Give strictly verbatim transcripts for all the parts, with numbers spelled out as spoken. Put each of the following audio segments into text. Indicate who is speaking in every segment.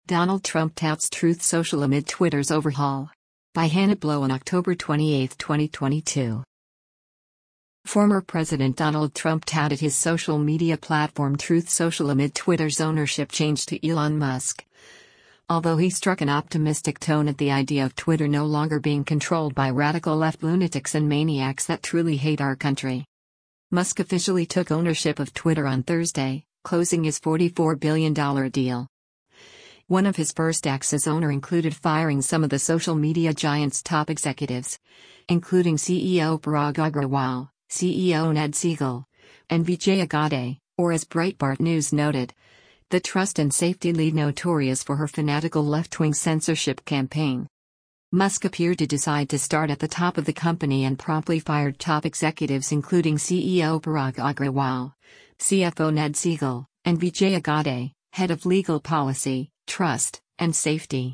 Speaker 1: Donald Trump touts Truth Social amid Twitter's overhaul. By Hannah Blow on October twenty-eighth, twenty twenty-two. Former President Donald Trump touted his social media platform Truth Social amid Twitter's ownership change to Elon Musk. Although he struck an optimistic tone at the idea of Twitter no longer being controlled by radical left lunatics and maniacs that truly hate our country. Musk officially took ownership of Twitter on Thursday, closing his forty-four billion dollars deal. One of his first acts as owner included firing some of the social media giant's top executives, including C E O Parag Agrawal, C E O Ned Segal, and Vijaya Gadde, or as Breitbart News noted, the trust and safety lead notorious for her fanatical left-wing censorship campaign. Musk appeared to decide to start at the top of the company and promptly fired top executives including C E O Parag Agrawal, C F O Ned Segal, and Vijaya Gadde, head of legal policy, trust, and safety.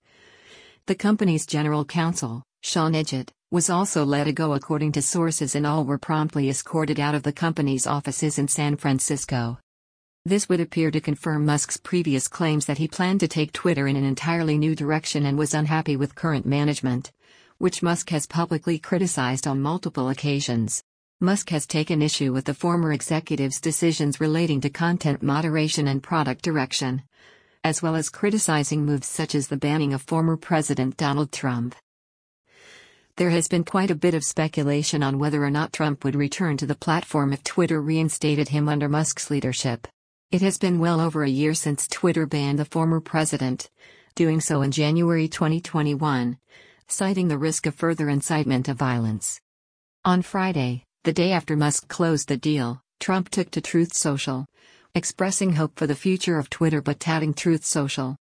Speaker 1: The company's general counsel, Sean Edgett, was also let go according to sources, and all were promptly escorted out of the company's offices in San Francisco. This would appear to confirm Musk's previous claims that he planned to take Twitter in an entirely new direction and was unhappy with current management, which Musk has publicly criticized on multiple occasions. Musk has taken issue with the former executive's decisions relating to content moderation and product direction, as well as criticizing moves such as the banning of former President Donald Trump. There has been quite a bit of speculation on whether or not Trump would return to the platform if Twitter reinstated him under Musk's leadership. It has been well over a year since Twitter banned the former president, doing so in January twenty twenty-one, citing the risk of further incitement of violence. On Friday, the day after Musk closed the deal, Trump took to Truth Social, expressing hope for the future of Twitter but touting Truth Social.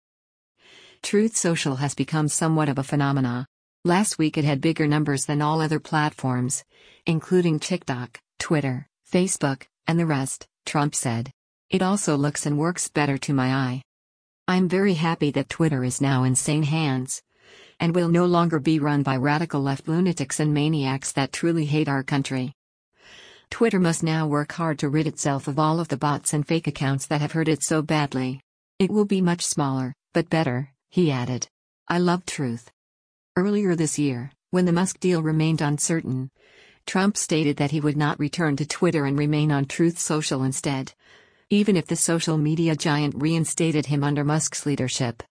Speaker 1: Truth Social has become somewhat of a phenomena. Last week it had bigger numbers than all other platforms, including TikTok, Twitter, Facebook, and the rest, Trump said. It also looks and works better to my eye. I'm very happy that Twitter is now in sane hands, and will no longer be run by radical left lunatics and maniacs that truly hate our country. Twitter must now work hard to rid itself of all of the bots and fake accounts that have hurt it so badly. It will be much smaller, but better, he added. I love truth. Earlier this year, when the Musk deal remained uncertain, Trump stated that he would not return to Twitter and remain on Truth Social instead, even if the social media giant reinstated him under Musk's leadership.